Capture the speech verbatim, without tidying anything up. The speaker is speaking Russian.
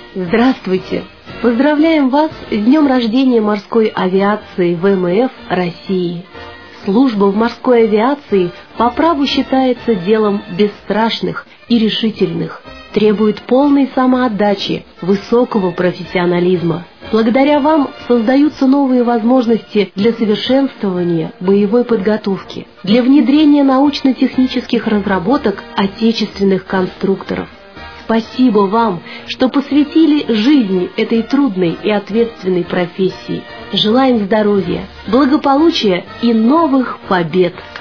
Здравствуйте! Поздравляем вас с днем рождения морской авиации ВМФ России. Служба в морской авиации по праву считается делом бесстрашных и решительных, требует полной самоотдачи, высокого профессионализма. Благодаря вам создаются новые возможности для совершенствования боевой подготовки, для внедрения научно-технических разработок отечественных конструкторов. Спасибо вам, что посвятили жизнь этой трудной и ответственной профессии. Желаем здоровья, благополучия и новых побед!